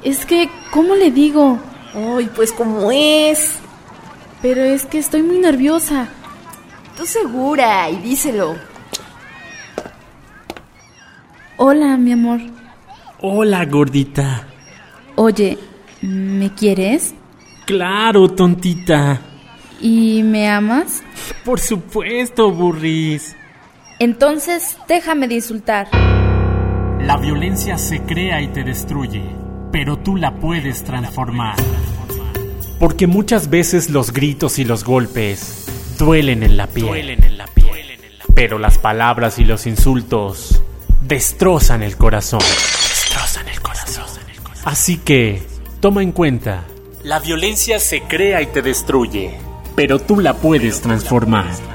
Es que, ¿cómo le digo? Ay, pues ¿cómo es? Pero es que estoy muy nerviosa. Tú segura y díselo. Hola, mi amor. Hola, gordita. Oye, ¿me quieres? Claro, tontita. ¿Y me amas? Por supuesto, burris. Entonces, déjame de insultar. La violencia se crea y te destruye, pero tú la puedes transformar. Porque muchas veces los gritos y los golpes duelen en la piel. Pero las palabras y los insultos destrozan el corazón. Así que, toma en cuenta, la violencia se crea y te destruye, pero tú la puedes transformar.